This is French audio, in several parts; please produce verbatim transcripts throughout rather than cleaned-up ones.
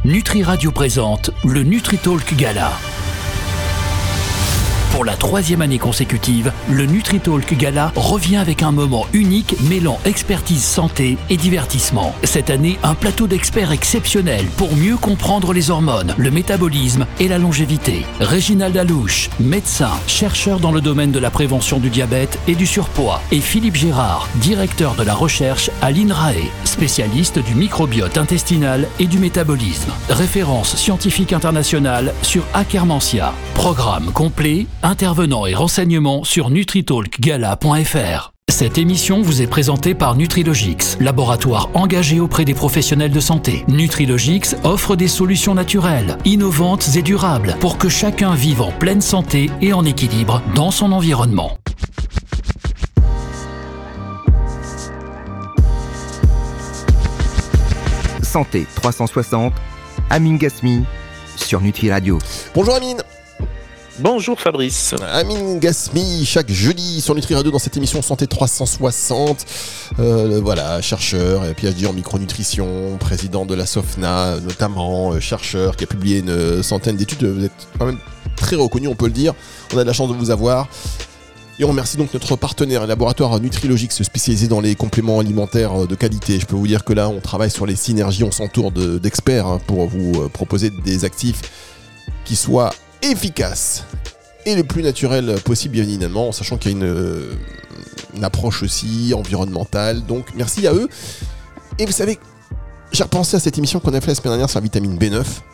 Nutri Radio présente le NutriTalk Gala. Pour la troisième année consécutive, le NutriTalk Gala revient avec un moment unique mêlant expertise santé et divertissement. Cette année, un plateau d'experts exceptionnels pour mieux comprendre les hormones, le métabolisme et la longévité. Réginald Alouche, médecin, chercheur dans le domaine de la prévention du diabète et du surpoids. Et Philippe Gérard, directeur de la recherche à l'INRAE, spécialiste du microbiote intestinal et du métabolisme. Référence scientifique internationale sur Akkermansia. Programme complet, intervenants et renseignements sur nutritalk gala point f r. Cette émission vous est présentée par Nutrilogix, laboratoire engagé auprès des professionnels de santé. Nutrilogix offre des solutions naturelles, innovantes et durables pour que chacun vive en pleine santé et en équilibre dans son environnement. Santé trois cent soixante, Amine Gasmi sur Nutri Radio. Bonjour Amine. Bonjour Fabrice. Amine Gasmi, chaque jeudi sur Nutri Radio dans cette émission Santé trois cent soixante. Euh, voilà, chercheur, P H D en micronutrition, président de la SOFNA notamment, chercheur qui a publié une centaine d'études. Vous êtes quand même très reconnu, on peut le dire. On a de la chance de vous avoir. Et on remercie donc notre partenaire, le laboratoire Nutrilogix, spécialisé dans les compléments alimentaires de qualité. Je peux vous dire que là, on travaille sur les synergies, on s'entoure de, d'experts hein, pour vous proposer des actifs qui soient efficaces et le plus naturel possible, bien évidemment, en sachant qu'il y a une, une approche aussi environnementale. Donc, merci à eux. Et vous savez, j'ai repensé à cette émission qu'on a fait la semaine dernière sur la vitamine B neuf.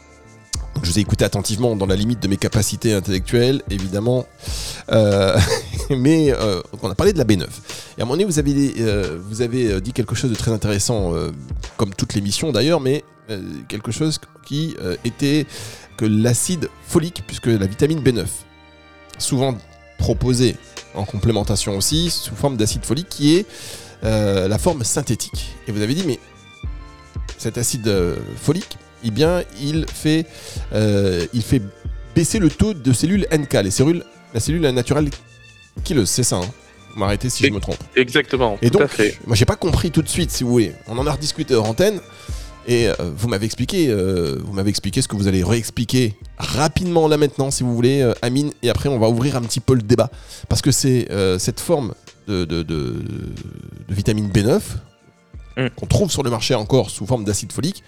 Je vous ai écouté attentivement dans la limite de mes capacités intellectuelles, évidemment. Euh, mais euh, on a parlé de la B neuf. Et à un moment donné, vous avez, euh, vous avez dit quelque chose de très intéressant, euh, comme toute l'émission d'ailleurs, mais euh, quelque chose qui euh, était que l'acide folique, puisque la vitamine B neuf, souvent proposée en complémentation aussi, sous forme d'acide folique, qui est euh, la forme synthétique. Et vous avez dit, mais cet acide euh, folique, eh bien, il fait, euh, il fait baisser le taux de cellules N K, les cellules, la cellule naturelle killeuse, c'est ça, hein. Vous m'arrêtez si je me trompe. Exactement, et tout donc, à fait. Moi, j'ai pas compris tout de suite, si vous voulez. On en a rediscuté hors antenne, et euh, vous m'avez expliqué, euh, vous m'avez expliqué ce que vous allez réexpliquer rapidement là maintenant, si vous voulez, euh, Amine, et après, on va ouvrir un petit peu le débat, parce que c'est euh, cette forme de, de, de, de vitamine B neuf mm. qu'on trouve sur le marché encore sous forme d'acide folique.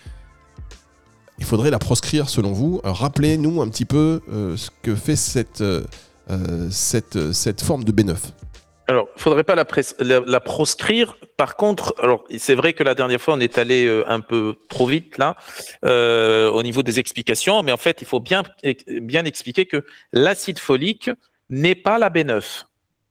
Il faudrait la proscrire selon vous. Alors, rappelez-nous un petit peu euh, ce que fait cette, euh, cette, cette forme de B neuf. Alors, il ne faudrait pas la, pres- la, la proscrire. Par contre, alors c'est vrai que la dernière fois, on est allé euh, un peu trop vite là euh, au niveau des explications, mais en fait, il faut bien, bien expliquer que l'acide folique n'est pas la B neuf.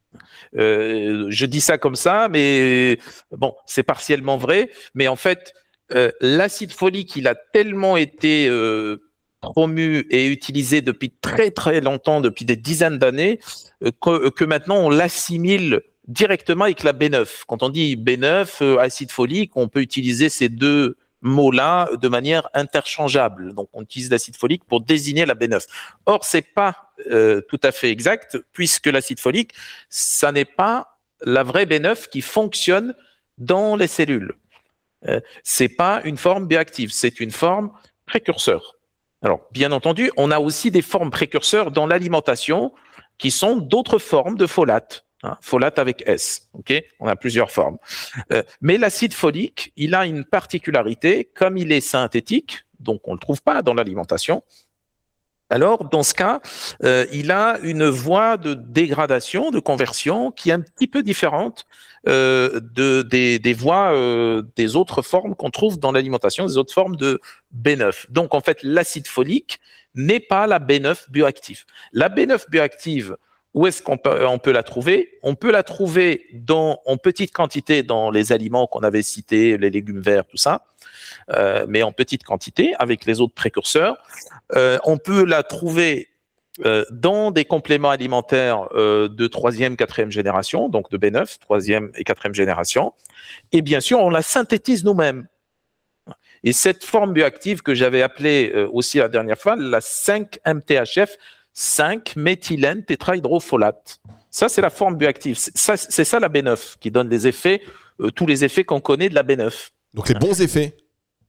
Euh, je dis ça comme ça, mais bon, c'est partiellement vrai. Mais en fait, Euh, l'acide folique, il a tellement été euh, promu et utilisé depuis très très longtemps, depuis des dizaines d'années, euh, que, que maintenant on l'assimile directement avec la B neuf. Quand on dit B neuf, euh, acide folique, on peut utiliser ces deux mots-là de manière interchangeable. Donc on utilise l'acide folique pour désigner la B neuf. Or, c'est pas euh, tout à fait exact, puisque l'acide folique, ça n'est pas la vraie B neuf qui fonctionne dans les cellules. Euh, c'est pas une forme bioactive, c'est une forme précurseur. Alors, bien entendu, on a aussi des formes précurseurs dans l'alimentation qui sont d'autres formes de folate, hein, folate avec S. Ok, on a plusieurs formes. Euh, mais l'acide folique, il a une particularité, comme il est synthétique, donc on le trouve pas dans l'alimentation. Alors, dans ce cas, euh, il a une voie de dégradation, de conversion qui est un petit peu différente euh, de, des, des voies euh, des autres formes qu'on trouve dans l'alimentation, des autres formes de B neuf. Donc, en fait, l'acide folique n'est pas la B neuf bioactive. La B neuf bioactive, où est-ce qu'on peut, on peut la trouver ? On peut la trouver dans, en petite quantité dans les aliments qu'on avait cités, les légumes verts, tout ça. Euh, mais en petite quantité avec les autres précurseurs. Euh, on peut la trouver euh, dans des compléments alimentaires euh, de troisième, quatrième génération, donc de B neuf, troisième et quatrième génération. Et bien sûr, on la synthétise nous-mêmes. Et cette forme bioactive que j'avais appelée euh, aussi la dernière fois, la cinq M T H F, cinq méthylène tétrahydrofolate. Ça, c'est la forme bioactive. C'est ça, c'est ça la B neuf qui donne les effets, euh, tous les effets qu'on connaît de la B neuf. Donc les bons effets.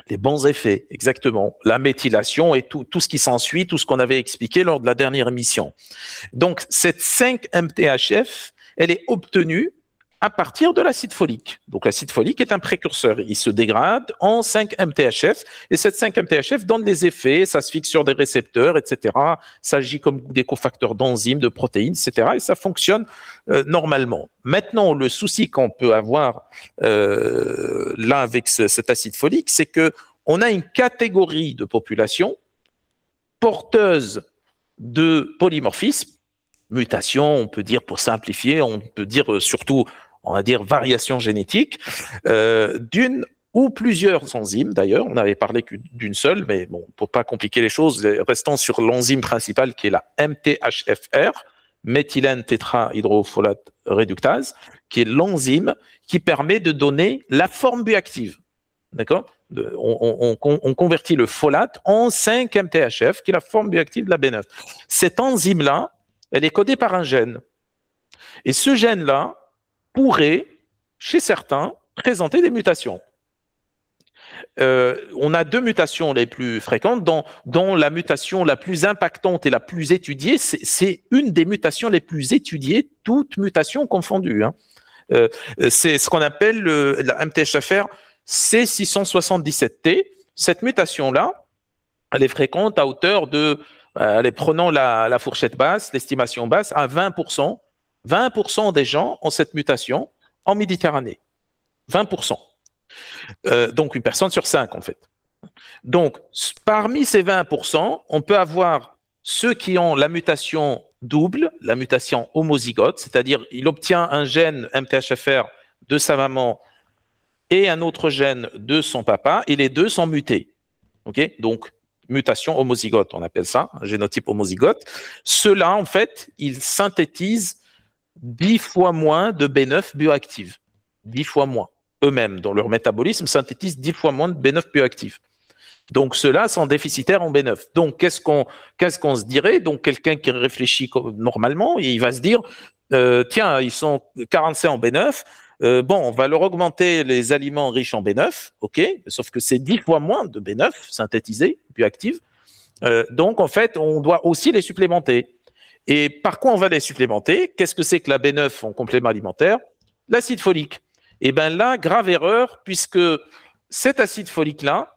Les bons effets, exactement. La méthylation et tout, tout ce qui s'ensuit, tout ce qu'on avait expliqué lors de la dernière émission. Donc, cette cinq M T H F, elle est obtenue à partir de l'acide folique. Donc, l'acide folique est un précurseur. Il se dégrade en cinq M T H F et cette cinq M T H F donne des effets, ça se fixe sur des récepteurs, et cetera. Ça agit comme des cofacteurs d'enzymes, de protéines, et cetera. Et ça fonctionne euh, normalement. Maintenant, le souci qu'on peut avoir euh, là avec ce, cet acide folique, c'est que on a une catégorie de population porteuse de polymorphisme, mutation, on peut dire pour simplifier, on peut dire surtout on va dire variation génétique, euh, d'une ou plusieurs enzymes d'ailleurs. On avait parlé d'une seule, mais bon, pour pas compliquer les choses, restons sur l'enzyme principale qui est la M T H F R, méthylène tétrahydrofolate réductase, qui est l'enzyme qui permet de donner la forme bioactive. D'accord ? on, on, on convertit le folate en cinq M T H F, qui est la forme bioactive de la B neuf. Cette enzyme-là, elle est codée par un gène. Et ce gène-là pourrait, chez certains, présenter des mutations. Euh, on a deux mutations les plus fréquentes, dont, dont la mutation la plus impactante et la plus étudiée, c'est, c'est une des mutations les plus étudiées, toutes mutations confondues. Hein. Euh, c'est ce qu'on appelle le, la M T H F R C six cent soixante-dix-sept T. Cette mutation-là, elle est fréquente à hauteur de, euh, allez, prenons la, la fourchette basse, l'estimation basse, à vingt pour cent. vingt pour cent des gens ont cette mutation en Méditerranée. vingt pour cent. Euh, donc, une personne sur cinq, en fait. Donc, parmi ces vingt pour cent, on peut avoir ceux qui ont la mutation double, la mutation homozygote, c'est-à-dire il obtient un gène M T H F R de sa maman et un autre gène de son papa, et les deux sont mutés. Okay ? Donc, mutation homozygote, on appelle ça, un génotype homozygote. Ceux-là, en fait, ils synthétisent dix fois moins de B neuf bioactive. dix fois moins. Eux-mêmes, dans leur métabolisme, synthétisent dix fois moins de B neuf bioactifs. Donc, ceux-là sont déficitaires en B neuf. Donc, qu'est-ce qu'on, qu'est-ce qu'on se dirait ? Donc, quelqu'un qui réfléchit normalement, il va se dire, euh, tiens, ils sont quarante-cinq en B neuf, euh, bon, on va leur augmenter les aliments riches en B neuf, ok, sauf que c'est dix fois moins de B neuf synthétisés, bioactifs. Euh, donc, en fait, on doit aussi les supplémenter. Et par quoi on va les supplémenter ? Qu'est-ce que c'est que la B neuf en complément alimentaire ? L'acide folique. Et bien là, grave erreur, puisque cet acide folique-là,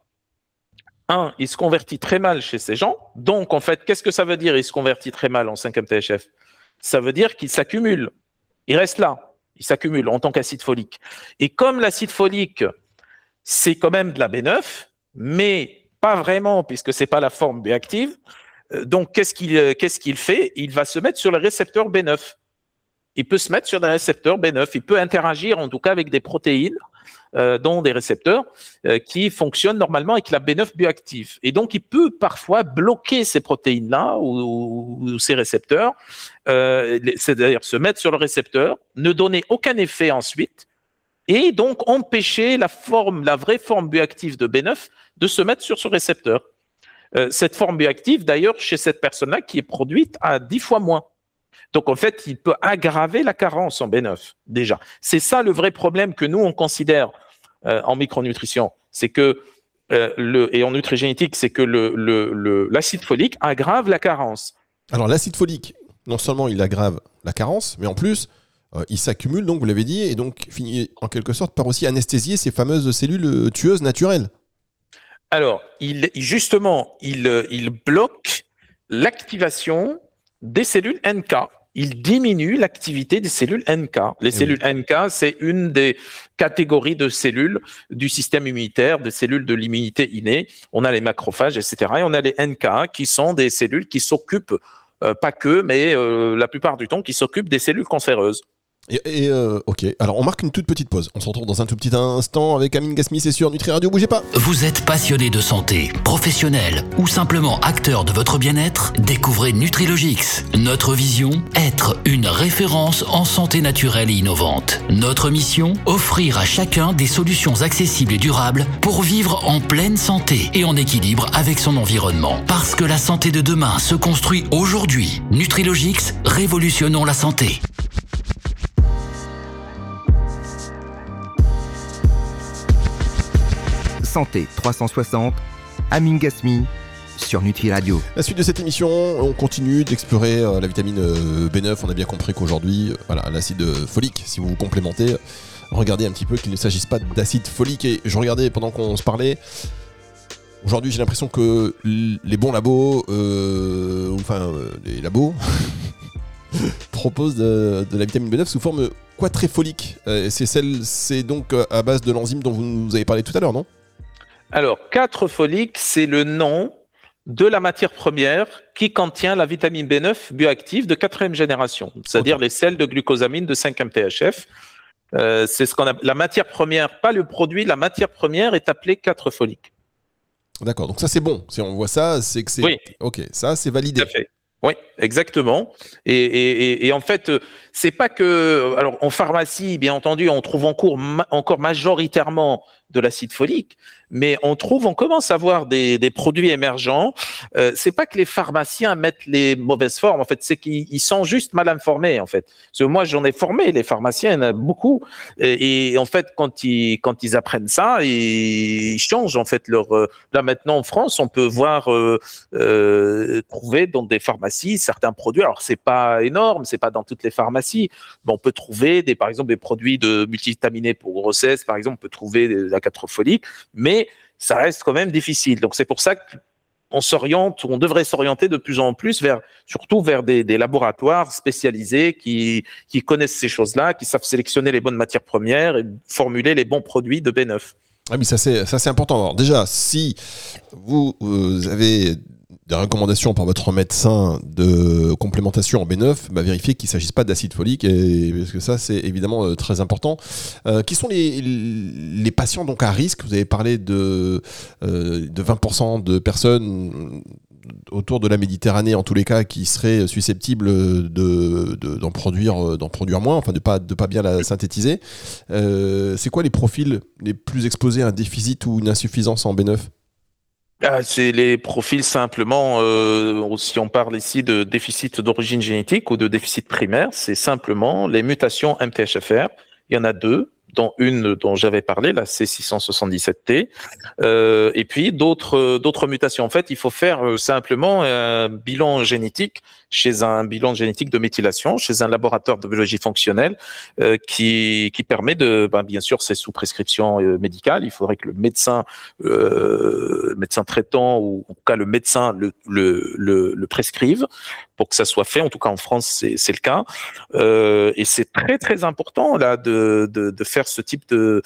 un, il se convertit très mal chez ces gens. Donc, en fait, qu'est-ce que ça veut dire, il se convertit très mal en cinq M T H F ? Ça veut dire qu'il s'accumule. Il reste là. Il s'accumule en tant qu'acide folique. Et comme l'acide folique, c'est quand même de la B neuf, mais pas vraiment, puisque c'est pas la forme bioactive, donc qu'est-ce qu'il, qu'est-ce qu'il fait ? Il va se mettre sur le récepteur B neuf. Il peut se mettre sur des récepteurs B neuf. Il peut interagir en tout cas avec des protéines, euh, dont des récepteurs euh, qui fonctionnent normalement avec la B neuf bioactive. Et donc, il peut parfois bloquer ces protéines-là ou, ou, ou ces récepteurs, euh, c'est-à-dire se mettre sur le récepteur, ne donner aucun effet ensuite, et donc empêcher la forme, la vraie forme bioactive de B neuf de se mettre sur ce récepteur. Euh, cette forme bioactive, d'ailleurs, chez cette personne-là, qui est produite à dix fois moins. Donc, en fait, il peut aggraver la carence en B neuf, déjà. C'est ça le vrai problème que nous, on considère euh, en micronutrition. C'est que, euh, le, et en nutrigénétique, c'est que le, le, le, l'acide folique aggrave la carence. Alors, l'acide folique, non seulement il aggrave la carence, mais en plus, euh, il s'accumule, donc, vous l'avez dit, et donc finit en quelque sorte par aussi anesthésier ces fameuses cellules tueuses naturelles. Alors, il, justement, il, il bloque l'activation des cellules N K. Il diminue l'activité des cellules N K. Les et cellules oui. N K, c'est une des catégories de cellules du système immunitaire, des cellules de l'immunité innée. On a les macrophages, et cetera. Et on a les N K, qui sont des cellules qui s'occupent, euh, pas que, mais euh, la plupart du temps, qui s'occupent des cellules cancéreuses. Et, et euh, ok, alors on marque une toute petite pause. On se retrouve dans un tout petit instant avec Amine Gasmi, c'est sur Nutri Radio, bougez pas. Vous êtes passionné de santé, professionnel ou simplement acteur de votre bien-être ? Découvrez Nutrilogix. Notre vision, être une référence en santé naturelle et innovante. Notre mission, offrir à chacun des solutions accessibles et durables pour vivre en pleine santé et en équilibre avec son environnement. Parce que la santé de demain se construit aujourd'hui. Nutrilogix, révolutionnons la santé. Santé trois cent soixante, Amine Gasmi sur Nutri Radio. La suite de cette émission, on continue d'explorer euh, la vitamine euh, B neuf. On a bien compris qu'aujourd'hui, euh, voilà, l'acide folique, si vous vous complémentez, regardez un petit peu qu'il ne s'agisse pas d'acide folique. Et je regardais pendant qu'on se parlait, aujourd'hui j'ai l'impression que les bons labos, euh, enfin euh, les labos, proposent de, de la vitamine B neuf sous forme quadrifolique. Euh, c'est, celle, c'est donc à base de l'enzyme dont vous nous avez parlé tout à l'heure, non ? Alors, quadrifolique, c'est le nom de la matière première qui contient la vitamine B neuf bioactive de quatrième génération, c'est-à-dire okay. les sels de glucosamine de cinq M T H F. Euh, c'est ce qu'on a, la matière première, pas le produit, la matière première est appelée quadrifolique. D'accord, donc ça c'est bon. Si on voit ça, c'est que c'est... Oui. Ok, ça c'est validé. Tout à fait. Oui, exactement. Et, et, et en fait, c'est pas que... Alors, en pharmacie, bien entendu, on trouve encore, encore majoritairement de l'acide folique, mais on trouve, on commence à voir des, des produits émergents. Euh, c'est pas que les pharmaciens mettent les mauvaises formes, en fait, c'est qu'ils ils sont juste mal informés, en fait. Parce que moi, j'en ai formé, les pharmaciens, il y en a beaucoup. Et, et en fait, quand ils, quand ils apprennent ça, ils, ils changent, en fait, leur... Là, maintenant, en France, on peut voir, euh, euh, trouver dans des pharmacies certains produits. Alors, c'est pas énorme, c'est pas dans toutes les pharmacies, mais on peut trouver, des, par exemple, des produits de multivitaminés pour grossesse, par exemple, on peut trouver la quadrifolique, mais ça reste quand même difficile. Donc, c'est pour ça qu'on s'oriente, on devrait s'orienter de plus en plus vers, surtout vers des, des laboratoires spécialisés qui, qui connaissent ces choses-là, qui savent sélectionner les bonnes matières premières et formuler les bons produits de B neuf. Ah oui, ça c'est, ça c'est important. Alors déjà, si vous, vous avez des recommandations par votre médecin de complémentation en B neuf, bah vérifiez qu'il ne s'agisse pas d'acide folique, et, parce que ça c'est évidemment euh, très important. Euh, qui sont les, les patients donc à risque ? Vous avez parlé de, euh, de vingt pour cent de personnes autour de la Méditerranée, en tous les cas, qui seraient susceptibles de, de, d'en, produire, d'en produire moins, enfin de ne pas, de pas bien la synthétiser. Euh, c'est quoi les profils les plus exposés à un déficit ou une insuffisance en B neuf ? Ah, c'est les profils simplement, euh, si on parle ici de déficit d'origine génétique ou de déficit primaire, c'est simplement les mutations M T H F R. Il y en a deux, dont une dont j'avais parlé, la C six cent soixante-dix-sept T, euh, et puis d'autres d'autres mutations. En fait, il faut faire simplement un bilan génétique chez un bilan génétique de méthylation, chez un laboratoire de biologie fonctionnelle, euh, qui qui permet de, ben, bien sûr, c'est sous prescription euh, médicale. Il faudrait que le médecin, euh, médecin traitant ou en tout cas le médecin le le le, le prescrive pour que ça soit fait. En tout cas, en France, c'est c'est le cas, euh, et c'est très très important là de de de faire ce type de,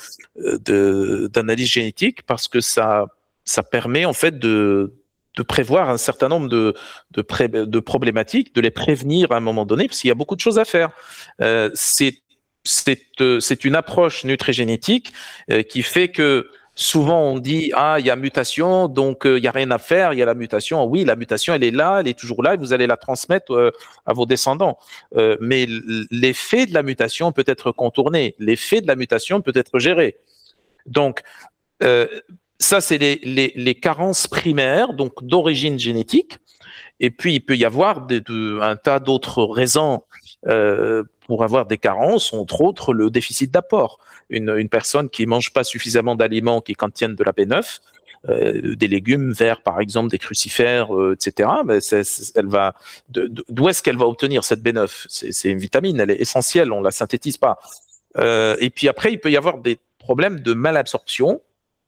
de d'analyse génétique, parce que ça ça permet en fait de de prévoir un certain nombre de de, pré, de problématiques, de les prévenir à un moment donné, parce qu'il y a beaucoup de choses à faire. Euh, c'est c'est euh, c'est une approche nutrigénétique euh, qui fait que souvent on dit ah il y a mutation, donc euh, il y a rien à faire, il y a la mutation. Oui, la mutation elle est là, elle est toujours là, et vous allez la transmettre euh, à vos descendants. Euh, mais l'effet de la mutation peut être contourné, l'effet de la mutation peut être géré. Donc euh, ça c'est les, les les carences primaires, donc d'origine génétique. Et puis il peut y avoir des, de, un tas d'autres raisons euh, pour avoir des carences, entre autres le déficit d'apport. Une, une personne qui mange pas suffisamment d'aliments qui contiennent de la B neuf, euh, des légumes verts par exemple, des crucifères, euh, et cetera. Mais c'est, c'est, elle va, de, de, d'où est-ce qu'elle va obtenir cette B neuf ? c'est, c'est une vitamine, elle est essentielle, on la synthétise pas. Euh, et puis après, il peut y avoir des problèmes de malabsorption.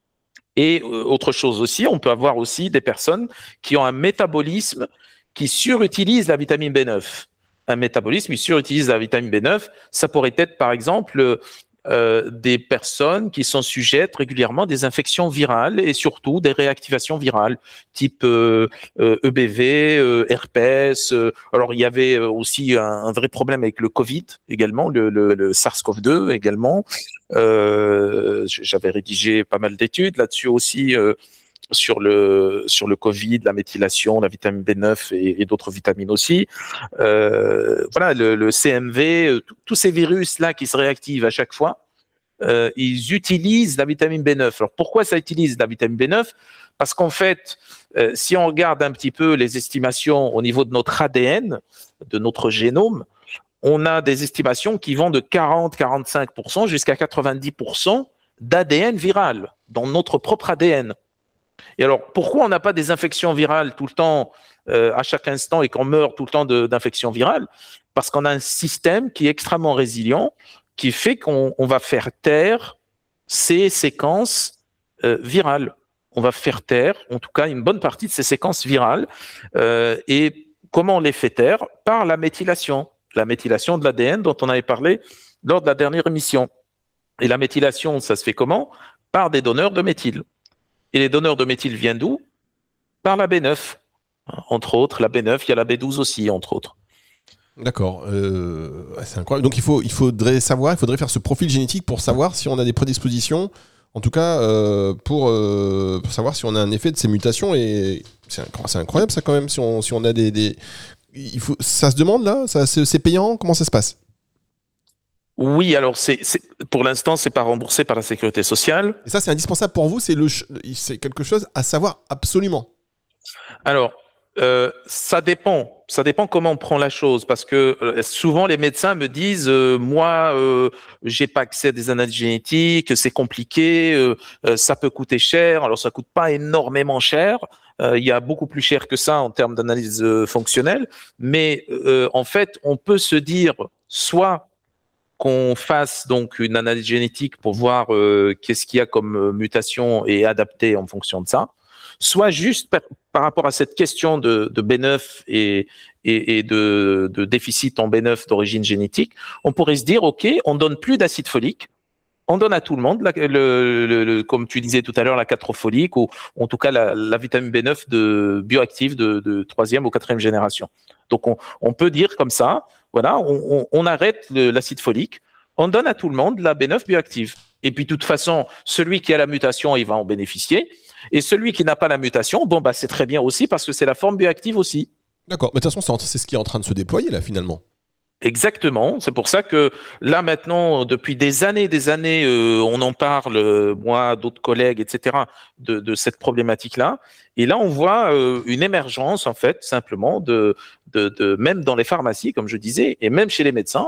Et euh, autre chose aussi, on peut avoir aussi des personnes qui ont un métabolisme qui surutilise la vitamine B neuf. Un métabolisme qui surutilise la vitamine B neuf, ça pourrait être par exemple euh, des personnes qui sont sujettes régulièrement à des infections virales et surtout des réactivations virales, type euh, euh, E B V, euh, herpès. Euh, alors il y avait aussi un, un vrai problème avec le Covid également, le, le, le SARS-CoV deux également. Euh, j'avais rédigé pas mal d'études là-dessus aussi, euh, sur le sur le Covid, la méthylation, la vitamine B neuf et, et d'autres vitamines aussi. Euh, voilà, le, le C M V, tous ces virus là qui se réactivent à chaque fois, euh, ils utilisent la vitamine B neuf. Alors pourquoi ça utilise la vitamine B neuf ? Parce qu'en fait, euh, si on regarde un petit peu les estimations au niveau de notre A D N, de notre génome, on a des estimations qui vont de quarante à quarante-cinq pour cent jusqu'à quatre-vingt-dix pour cent d'A D N viral, dans notre propre A D N. Et alors, pourquoi on n'a pas des infections virales tout le temps, euh, à chaque instant, et qu'on meurt tout le temps de, d'infections virales? Parce qu'on a un système qui est extrêmement résilient, qui fait qu'on on va faire taire ces séquences euh, virales. On va faire taire, en tout cas, une bonne partie de ces séquences virales. Euh, et comment on les fait taire? Par la méthylation. La méthylation de l'A D N dont on avait parlé lors de la dernière émission. Et la méthylation, ça se fait comment? Par des donneurs de méthyle. Et les donneurs de méthyle viennent d'où? Par la B neuf, entre autres. La B neuf, il y a la B douze aussi, entre autres. D'accord, euh, c'est incroyable. Donc il, faut, il faudrait savoir, il faudrait faire ce profil génétique pour savoir si on a des prédispositions, en tout cas euh, pour, euh, pour savoir si on a un effet de ces mutations. Et c'est, c'est incroyable ça quand même, si on, si on a des... des... Il faut, ça se demande là, ça, c'est, c'est payant, comment ça se passe? Oui, alors c'est, c'est, pour l'instant, c'est pas remboursé par la sécurité sociale. Et ça, c'est indispensable pour vous, c'est, le, c'est quelque chose à savoir absolument. Alors, euh, ça dépend. Ça dépend comment on prend la chose, parce que euh, souvent les médecins me disent euh, moi, euh, j'ai pas accès à des analyses génétiques, c'est compliqué, euh, euh, ça peut coûter cher. Alors, ça coûte pas énormément cher. Euh, il y a beaucoup plus cher que ça en termes d'analyse euh, fonctionnelle, mais euh, en fait, on peut se dire soit qu'on fasse donc une analyse génétique pour voir euh, qu'est-ce qu'il y a comme euh, mutation et adapter en fonction de ça, soit juste par, par rapport à cette question de, de B neuf et, et, et de, de déficit en B neuf d'origine génétique, on pourrait se dire, OK, on donne plus d'acide folique, on donne à tout le monde, la, le, le, le, comme tu disais tout à l'heure, la quatre folique, ou en tout cas la, la vitamine B neuf de, bioactive de, de troisième ou quatrième génération. Donc on, on peut dire comme ça, voilà, on, on, on arrête le, l'acide folique, on donne à tout le monde la B neuf bioactive. Et puis de toute façon, celui qui a la mutation, il va en bénéficier. Et celui qui n'a pas la mutation, bon bah c'est très bien aussi parce que c'est la forme bioactive aussi. D'accord, mais de toute façon, c'est ce qui est en train de se déployer là finalement. Exactement, c'est pour ça que là maintenant, depuis des années, des années, euh, on en parle, euh, moi, d'autres collègues, et cetera, de, de cette problématique-là. Et là, on voit euh, une émergence, en fait, simplement, de, de, de, même dans les pharmacies, comme je disais, et même chez les médecins.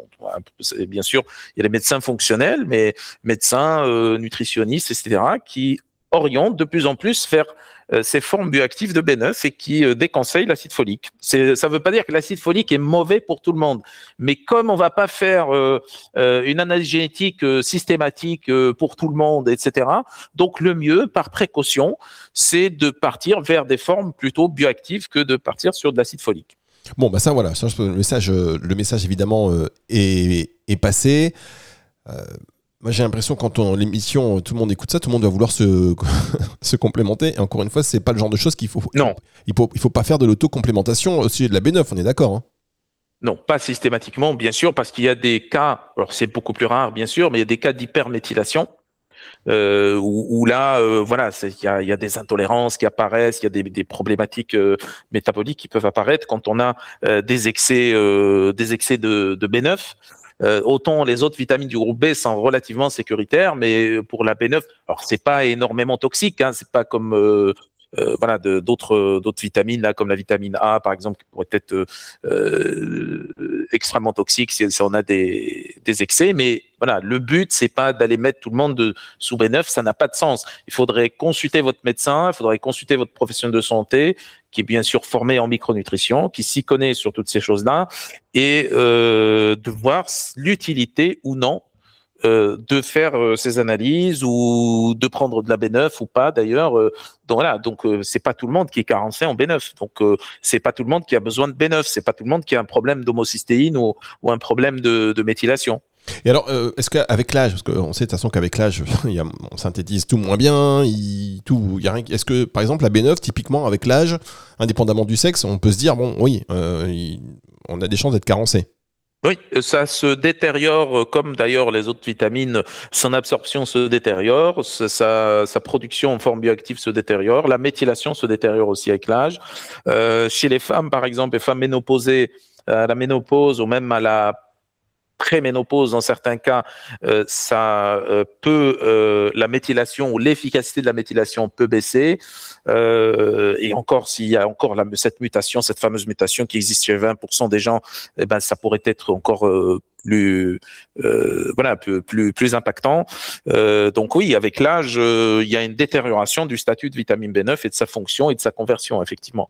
Bien sûr, il y a les médecins fonctionnels, mais médecins, euh, nutritionnistes, et cetera, qui orientent de plus en plus vers euh, ces formes bioactives de B neuf et qui euh, déconseillent l'acide folique. C'est, ça ne veut pas dire que l'acide folique est mauvais pour tout le monde, mais comme on ne va pas faire euh, euh, une analyse génétique euh, systématique euh, pour tout le monde, et cetera, donc le mieux, par précaution, c'est de partir vers des formes plutôt bioactives que de partir sur de l'acide folique. Bon, bah ça, voilà, ça, le, message, le message évidemment euh, est, est passé. Euh, Moi, j'ai l'impression quand on l'émission, tout le monde écoute ça, tout le monde va vouloir se, se complémenter. Et encore une fois, c'est pas le genre de choses qu'il faut. Non. Il faut, il faut pas faire de l'autocomplémentation au sujet de la B neuf. On est d'accord, hein? Non, pas systématiquement, bien sûr, parce qu'il y a des cas. Alors, c'est beaucoup plus rare, bien sûr, mais il y a des cas d'hyperméthylation. Euh, où, où là, euh, voilà, il y a, y a des intolérances qui apparaissent, il y a des, des problématiques euh, métaboliques qui peuvent apparaître quand on a euh, des excès, euh, des excès de, de B neuf. Euh, autant les autres vitamines du groupe B sont relativement sécuritaires, mais pour la B neuf, alors c'est pas énormément toxique, hein, c'est pas comme euh, euh, voilà de, d'autres d'autres vitamines là, comme la vitamine A par exemple, qui pourrait être euh, euh, extrêmement toxique si, si on a des, des excès. Mais voilà, le but c'est pas d'aller mettre tout le monde de, sous B neuf, ça n'a pas de sens. Il faudrait consulter votre médecin, il faudrait consulter votre professionnel de santé, qui est bien sûr formé en micronutrition, qui s'y connaît sur toutes ces choses-là, et euh, de voir l'utilité ou non euh, de faire euh, ces analyses ou de prendre de la B neuf ou pas d'ailleurs. Euh, donc voilà, donc euh, c'est pas tout le monde qui est carencé en B neuf, donc euh, c'est pas tout le monde qui a besoin de B neuf, c'est pas tout le monde qui a un problème d'homocystéine ou, ou un problème de, de méthylation. Et alors, euh, est-ce qu'avec l'âge, parce qu'on sait de toute façon qu'avec l'âge, il y a, on synthétise tout moins bien, il, tout, il y a rien, est-ce que, par exemple, la B neuf, typiquement, avec l'âge, indépendamment du sexe, on peut se dire, bon, oui, euh, il, on a des chances d'être carencé? Oui, ça se détériore, comme d'ailleurs les autres vitamines, son absorption se détériore, sa, sa production en forme bioactive se détériore, la méthylation se détériore aussi avec l'âge. Euh, chez les femmes, par exemple, les femmes ménopausées, à la ménopause ou même à la préménopause, dans certains cas, euh, ça euh, peut, euh, la méthylation ou l'efficacité de la méthylation peut baisser. Euh, et encore, s'il y a encore la, cette mutation, cette fameuse mutation qui existe chez vingt pour cent des gens, eh ben, ça pourrait être encore euh, plus, euh, voilà, plus, plus, plus impactant. Euh, donc oui, avec l'âge, euh, il y a une détérioration du statut de vitamine B neuf et de sa fonction et de sa conversion, effectivement.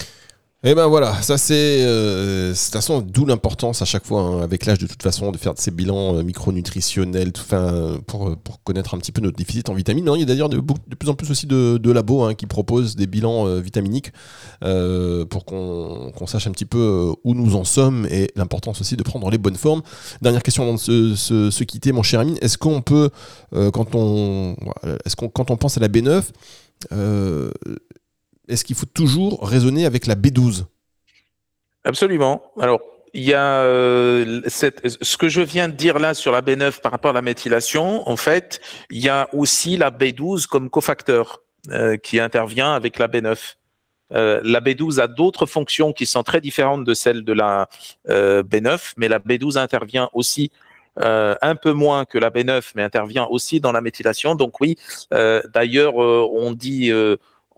Et ben voilà, ça c'est euh, de toute façon d'où l'importance à chaque fois hein, avec l'âge de toute façon de faire ces bilans euh, micronutritionnels, tout, fin, pour pour connaître un petit peu notre déficit en vitamines. Non, il y a d'ailleurs de, de plus en plus aussi de, de labos hein, qui proposent des bilans euh, vitaminiques euh, pour qu'on, qu'on sache un petit peu euh, où nous en sommes et l'importance aussi de prendre les bonnes formes. Dernière question avant de se, se, se quitter, mon cher Amine, est-ce qu'on peut euh, quand on est-ce qu'on quand on pense à la B neuf euh, est-ce qu'il faut toujours raisonner avec la B douze ? Absolument. Alors, il y a euh, cette, ce que je viens de dire là sur la B neuf par rapport à la méthylation. En fait, il y a aussi la B douze comme cofacteur euh, qui intervient avec la B neuf. Euh, la B douze a d'autres fonctions qui sont très différentes de celles de la euh, B neuf, mais la B douze intervient aussi euh, un peu moins que la B neuf, mais intervient aussi dans la méthylation. Donc oui, euh, d'ailleurs, euh, on dit euh,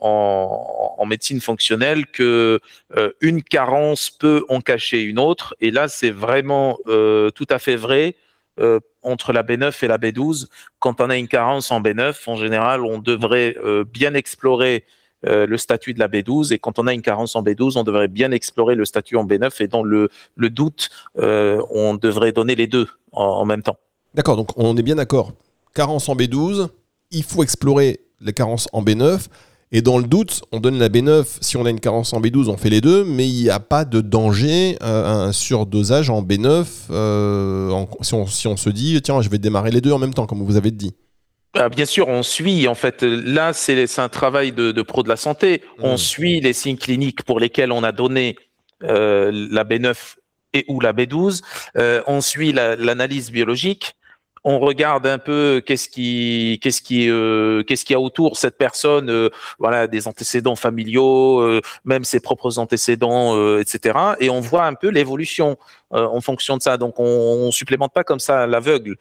En, en médecine fonctionnelle que euh, une carence peut en cacher une autre, et là c'est vraiment euh, tout à fait vrai euh, entre la B neuf et la B douze. Quand on a une carence en B neuf, en général on devrait euh, bien explorer euh, le statut de la B douze, et quand on a une carence en B douze, on devrait bien explorer le statut en B neuf, et dans le, le doute euh, on devrait donner les deux en, en même temps. D'accord, donc on est bien d'accord, carence en B douze, il faut explorer les carences en B neuf. Et dans le doute, on donne la B neuf. Si on a une carence en B douze, on fait les deux, mais il n'y a pas de danger, euh, un surdosage en B neuf, euh, en, si, on, si on se dit, tiens, je vais démarrer les deux en même temps, comme vous avez dit. Bien sûr, on suit. En fait, là, c'est, c'est un travail de, de pro de la santé. Mmh. On suit les signes cliniques pour lesquels on a donné euh, la B neuf et ou la B douze. Euh, on suit la, l'analyse biologique. On regarde un peu qu'est-ce qui, qu'est-ce qui, euh, qu'est-ce qu'il y a autour cette personne, euh, voilà, des antécédents familiaux, euh, même ses propres antécédents, euh, et cetera. Et on voit un peu l'évolution euh, en fonction de ça. Donc on, on supplémente pas comme ça à l'aveugle.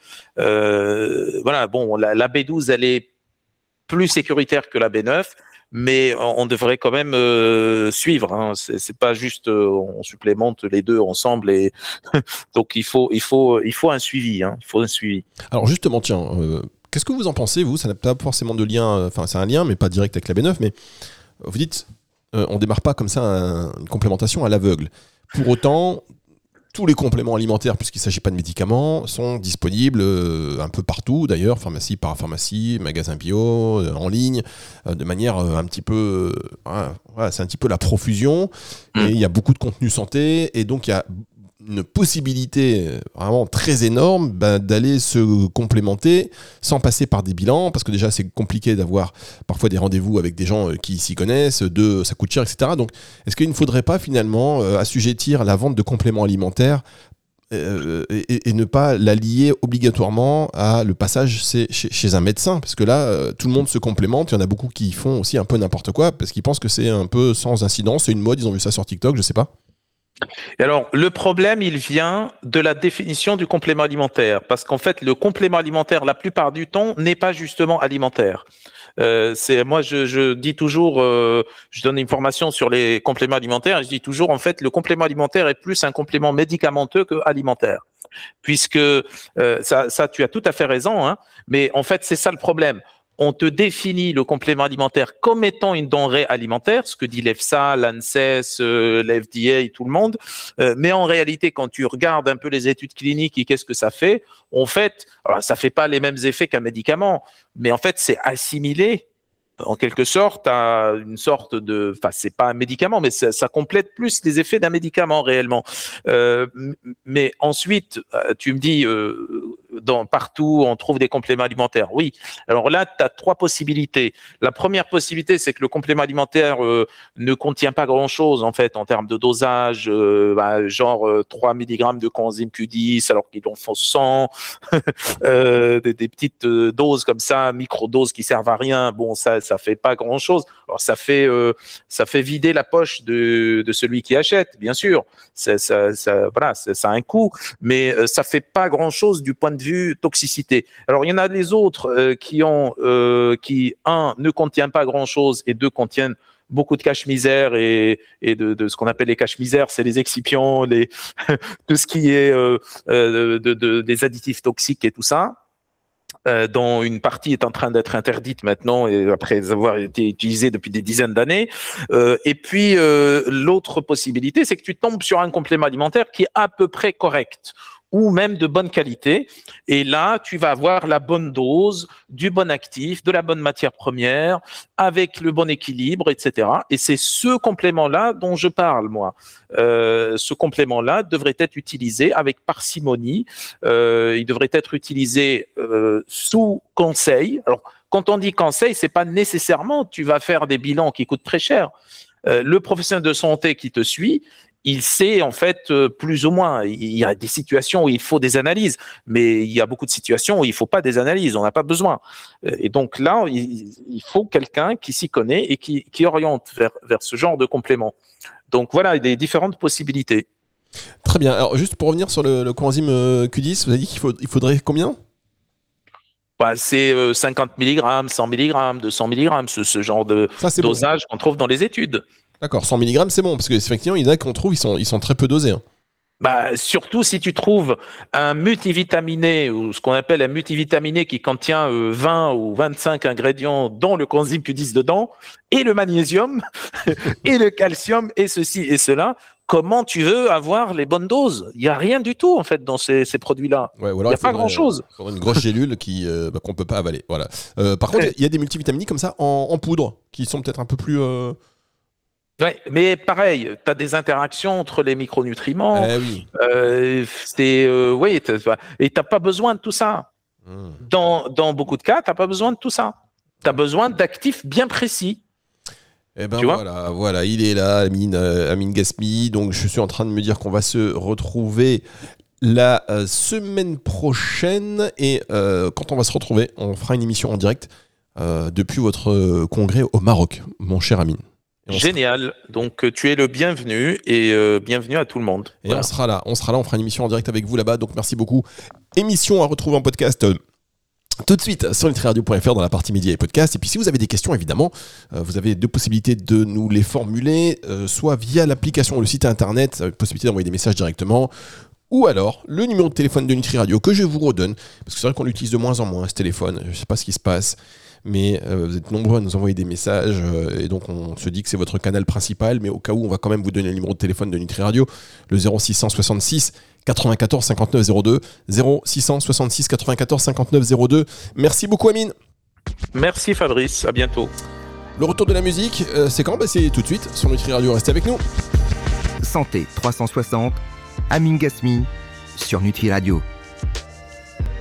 Euh, voilà, bon, la, la B douze, elle est plus sécuritaire que la B neuf. Mais on devrait quand même euh, suivre. Hein. C'est, c'est pas juste euh, on supplémente les deux ensemble et donc il faut il faut il faut un suivi. Hein. Il faut un suivi. Alors justement, tiens, euh, qu'est-ce que vous en pensez vous ? Ça n'a pas forcément de lien. Enfin, c'est un lien, mais pas direct avec la B neuf. Mais vous dites, euh, on démarre pas comme ça un, une complémentation à l'aveugle. Pour autant, tous les compléments alimentaires, puisqu'il ne s'agit pas de médicaments, sont disponibles euh, un peu partout, d'ailleurs, pharmacie, parapharmacie, magasins bio, euh, en ligne, euh, de manière euh, un petit peu... Euh, voilà, c'est un petit peu la profusion, mmh. et il y a beaucoup de contenu santé, et donc il y a une possibilité vraiment très énorme ben, d'aller se complémenter sans passer par des bilans, parce que déjà c'est compliqué d'avoir parfois des rendez-vous avec des gens qui s'y connaissent, de, ça coûte cher, et cetera. Donc est-ce qu'il ne faudrait pas finalement euh, assujettir la vente de compléments alimentaires euh, et, et ne pas la lier obligatoirement à le passage chez, chez un médecin, parce que là euh, tout le monde se complémente, il y en a beaucoup qui font aussi un peu n'importe quoi, parce qu'ils pensent que c'est un peu sans incidence, c'est une mode, ils ont vu ça sur TikTok, je sais pas. Et alors, le problème, il vient de la définition du complément alimentaire, parce qu'en fait, le complément alimentaire, la plupart du temps, n'est pas justement alimentaire. Euh, c'est moi, je, je dis toujours, euh, je donne une formation sur les compléments alimentaires, et je dis toujours, en fait, le complément alimentaire est plus un complément médicamenteux que alimentaire, puisque euh, ça, ça, tu as tout à fait raison, hein, mais en fait, c'est ça le problème. On te définit le complément alimentaire comme étant une denrée alimentaire, ce que dit l'EFSA, l'ANSES, euh, l'F D A et tout le monde. Euh, mais en réalité, quand tu regardes un peu les études cliniques et qu'est-ce que ça fait, en fait, alors ça fait pas les mêmes effets qu'un médicament, mais en fait, c'est assimilé en quelque sorte à une sorte de, enfin c'est pas un médicament, mais ça, ça complète plus les effets d'un médicament réellement. Euh, mais ensuite, tu me dis, euh, dans partout on trouve des compléments alimentaires. Oui. Alors là, tu as trois possibilités. La première possibilité, c'est que le complément alimentaire euh, ne contient pas grand-chose en fait en termes de dosage, euh, bah, genre euh, trois milligrammes de coenzyme Q dix alors qu'ils en font cent, euh, des, des petites euh, doses comme ça, micro-doses qui servent à rien. Bon, ça ça fait pas grand-chose. Alors, ça fait euh, ça fait vider la poche de, de celui qui achète, bien sûr. Ça, ça, ça, voilà, ça, ça a un coût, mais euh, ça fait pas grand-chose du point de vue toxicité. Alors, il y en a les autres euh, qui ont euh, qui un ne contient pas grand-chose et deux contiennent beaucoup de cache-misère et, et de, de ce qu'on appelle les cache-misères, c'est les excipients, les tout ce qui est euh, euh, de, de, des additifs toxiques et tout ça. Euh, dont une partie est en train d'être interdite maintenant et après avoir été utilisée depuis des dizaines d'années. Euh, et puis euh, l'autre possibilité, c'est que tu tombes sur un complément alimentaire qui est à peu près correct ou même de bonne qualité. Et là, tu vas avoir la bonne dose, du bon actif, de la bonne matière première, avec le bon équilibre, et cetera. Et c'est ce complément-là dont je parle, moi. Euh, ce complément-là devrait être utilisé avec parcimonie. Euh, il devrait être utilisé euh, sous conseil. Alors, quand on dit conseil, c'est pas nécessairement tu vas faire des bilans qui coûtent très cher. Euh, le professionnel de santé qui te suit, il sait en fait euh, plus ou moins. Il y a des situations où il faut des analyses, mais il y a beaucoup de situations où il faut pas des analyses. On n'a pas besoin. Et donc là, il, il faut quelqu'un qui s'y connaît et qui, qui oriente vers, vers ce genre de complément. Donc voilà, il y a des différentes possibilités. Très bien. Alors juste pour revenir sur le, le coenzyme Q dix, vous avez dit qu'il faut, il faudrait combien ? Bah, c'est euh, cinquante milligrammes, cent milligrammes, deux cents milligrammes, ce, ce genre de Ça, dosage bon. qu'on trouve dans les études. D'accord, cent milligrammes c'est bon, parce qu'effectivement, il y en a qu'on trouve, ils sont, ils sont très peu dosés. Hein. Bah, surtout si tu trouves un multivitaminé, ou ce qu'on appelle un multivitaminé qui contient euh, vingt ou vingt-cinq ingrédients, dont le coenzyme Q dix dedans, et le magnésium, et le calcium, et ceci et cela. Comment tu veux avoir les bonnes doses ? Il n'y a rien du tout, en fait, dans ces, ces produits-là. Ouais, il n'y a pas grand-chose. Il faudrait une grosse gélule qui, euh, bah, qu'on ne peut pas avaler. Voilà. Euh, par contre, il y a des multivitamines comme ça en, en poudre qui sont peut-être un peu plus... Euh... Oui, mais pareil, tu as des interactions entre les micronutriments. Eh oui. Euh, c'est, euh, oui, t'as, et tu n'as pas besoin de tout ça. Mmh. Dans, dans beaucoup de cas, tu n'as pas besoin de tout ça. Tu as besoin d'actifs bien précis. Eh ben voilà, voilà, il est là, Amine, euh, Amine Gasmi. Donc je suis en train de me dire qu'on va se retrouver la euh, semaine prochaine. Et euh, quand on va se retrouver, on fera une émission en direct euh, depuis votre euh, congrès au Maroc, mon cher Amine. Génial. Sera... Donc euh, tu es le bienvenu et euh, bienvenue à tout le monde. Et voilà. on sera là, on sera là, on fera une émission en direct avec vous là-bas. Donc merci beaucoup. Émission à retrouver en podcast. Euh, Tout de suite sur nutri radio point f r dans la partie médias et podcasts. Et puis si vous avez des questions, évidemment, euh, vous avez deux possibilités de nous les formuler, euh, soit via l'application ou le site internet, euh, possibilité d'envoyer des messages directement, ou alors le numéro de téléphone de Nutri Radio que je vous redonne, parce que c'est vrai qu'on l'utilise de moins en moins ce téléphone, je ne sais pas ce qui se passe, mais euh, vous êtes nombreux à nous envoyer des messages, euh, et donc on se dit que c'est votre canal principal, mais au cas où, on va quand même vous donner le numéro de téléphone de Nutri Radio, le zéro six cent soixante-six quatre-vingt-quatorze cinquante-neuf zéro deux, zéro six cent soixante-six quatre-vingt-quatorze cinquante-neuf zéro deux. Merci beaucoup Amine. Merci Fabrice, à bientôt. Le retour de la musique, euh, c'est quand ? Bah, c'est tout de suite sur Nutri Radio, restez avec nous. Santé trois cent soixante, Amine Gasmi sur Nutri Radio.